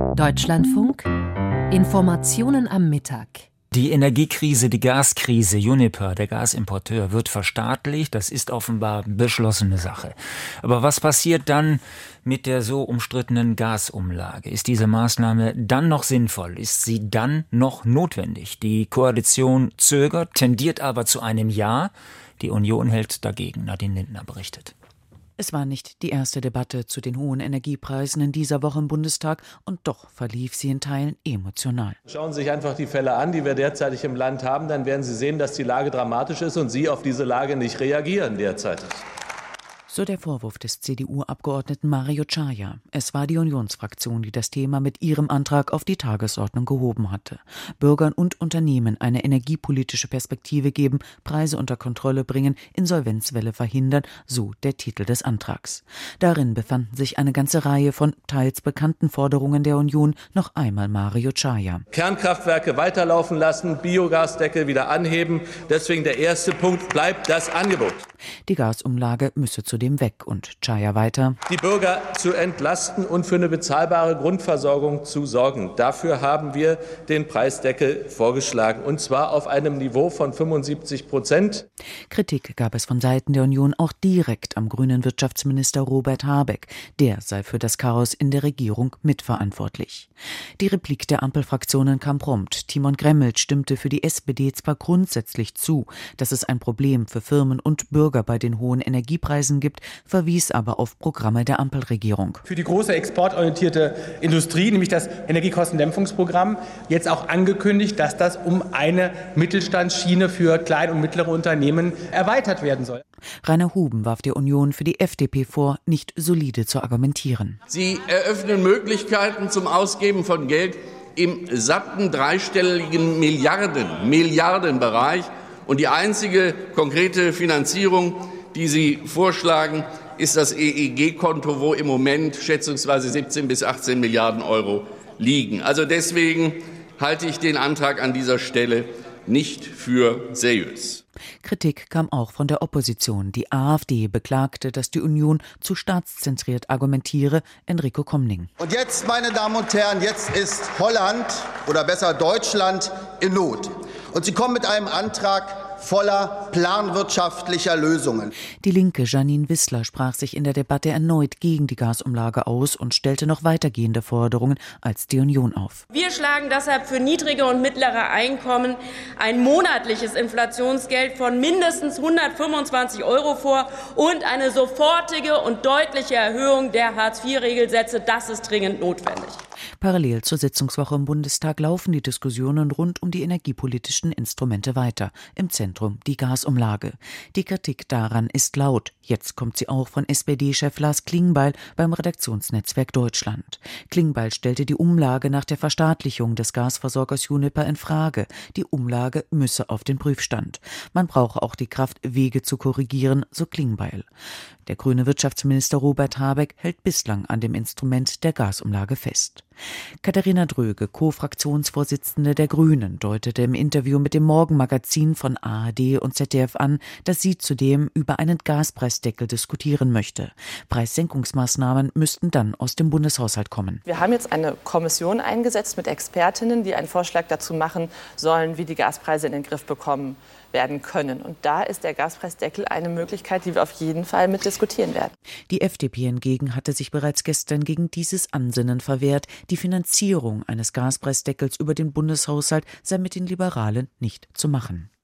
Deutschlandfunk. Informationen am Mittag. Die Energiekrise, die Gaskrise, Uniper, der Gasimporteur, wird verstaatlicht. Das ist offenbar beschlossene Sache. Aber was passiert dann mit der so umstrittenen Gasumlage? Ist diese Maßnahme dann noch sinnvoll? Ist sie dann noch notwendig? Die Koalition zögert, tendiert aber zu einem Ja. Die Union hält dagegen. Nadine Lindner berichtet. Es war nicht die erste Debatte zu den hohen Energiepreisen in dieser Woche im Bundestag und doch verlief sie in Teilen emotional. Schauen Sie sich einfach die Fälle an, die wir derzeit im Land haben, dann werden Sie sehen, dass die Lage dramatisch ist und Sie auf diese Lage nicht reagieren derzeit. So der Vorwurf des CDU-Abgeordneten Mario Chaya. Es war die Unionsfraktion, die das Thema mit ihrem Antrag auf die Tagesordnung gehoben hatte. Bürgern und Unternehmen eine energiepolitische Perspektive geben, Preise unter Kontrolle bringen, Insolvenzwelle verhindern, so der Titel des Antrags. Darin befanden sich eine ganze Reihe von teils bekannten Forderungen der Union, noch einmal Mario Chaya. Kernkraftwerke weiterlaufen lassen, Biogasdeckel wieder anheben. Deswegen der erste Punkt bleibt das Angebot. Die Gasumlage müsse zudem weg und Chaya weiter. Die Bürger zu entlasten und für eine bezahlbare Grundversorgung zu sorgen. Dafür haben wir den Preisdeckel vorgeschlagen und zwar auf einem Niveau von 75%. Kritik gab es von Seiten der Union auch direkt am grünen Wirtschaftsminister Robert Habeck. Der sei für das Chaos in der Regierung mitverantwortlich. Die Replik der Ampelfraktionen kam prompt. Timon Gremmelt stimmte für die SPD zwar grundsätzlich zu, dass es ein Problem für Firmen und Bürger bei den hohen Energiepreisen gibt, verwies aber auf Programme der Ampelregierung. Für die große exportorientierte Industrie, nämlich das Energiekostendämpfungsprogramm, jetzt auch angekündigt, dass das um eine Mittelstandsschiene für kleine und mittlere Unternehmen erweitert werden soll. Rainer Huben warf der Union für die FDP vor, nicht solide zu argumentieren. Sie eröffnen Möglichkeiten zum Ausgeben von Geld im satten dreistelligen Milliardenbereich. Und die einzige konkrete Finanzierung, die Sie vorschlagen, ist das EEG-Konto, wo im Moment schätzungsweise 17 bis 18 Milliarden Euro liegen. Also deswegen halte ich den Antrag an dieser Stelle nicht für seriös. Kritik kam auch von der Opposition. Die AfD beklagte, dass die Union zu staatszentriert argumentiere. Enrico Komning. Und jetzt, meine Damen und Herren, jetzt ist Holland oder besser Deutschland in Not. Und Sie kommen mit einem Antrag voller planwirtschaftlicher Lösungen. Die Linke Janine Wissler sprach sich in der Debatte erneut gegen die Gasumlage aus und stellte noch weitergehende Forderungen als die Union auf. Wir schlagen deshalb für niedrige und mittlere Einkommen ein monatliches Inflationsgeld von mindestens 125 € vor und eine sofortige und deutliche Erhöhung der Hartz-IV-Regelsätze. Das ist dringend notwendig. Parallel zur Sitzungswoche im Bundestag laufen die Diskussionen rund um die energiepolitischen Instrumente weiter. Im Zentrum die Gasumlage. Die Kritik daran ist laut. Jetzt kommt sie auch von SPD-Chef Lars Klingbeil beim Redaktionsnetzwerk Deutschland. Klingbeil stellte die Umlage nach der Verstaatlichung des Gasversorgers Uniper in Frage. Die Umlage müsse auf den Prüfstand. Man brauche auch die Kraft, Wege zu korrigieren, so Klingbeil. Der grüne Wirtschaftsminister Robert Habeck hält bislang an dem Instrument der Gasumlage fest. Katharina Dröge, Co-Fraktionsvorsitzende der Grünen, deutete im Interview mit dem Morgenmagazin von ARD und ZDF an, dass sie zudem über einen Gaspreisdeckel diskutieren möchte. Preissenkungsmaßnahmen müssten dann aus dem Bundeshaushalt kommen. Wir haben jetzt eine Kommission eingesetzt mit Expertinnen, die einen Vorschlag dazu machen sollen, wie die Gaspreise in den Griff bekommen werden können. Und da ist der Gaspreisdeckel eine Möglichkeit, die wir auf jeden Fall mit diskutieren werden. Die FDP hingegen hatte sich bereits gestern gegen dieses Ansinnen verwehrt. Die Finanzierung eines Gaspreisdeckels über den Bundeshaushalt sei mit den Liberalen nicht zu machen.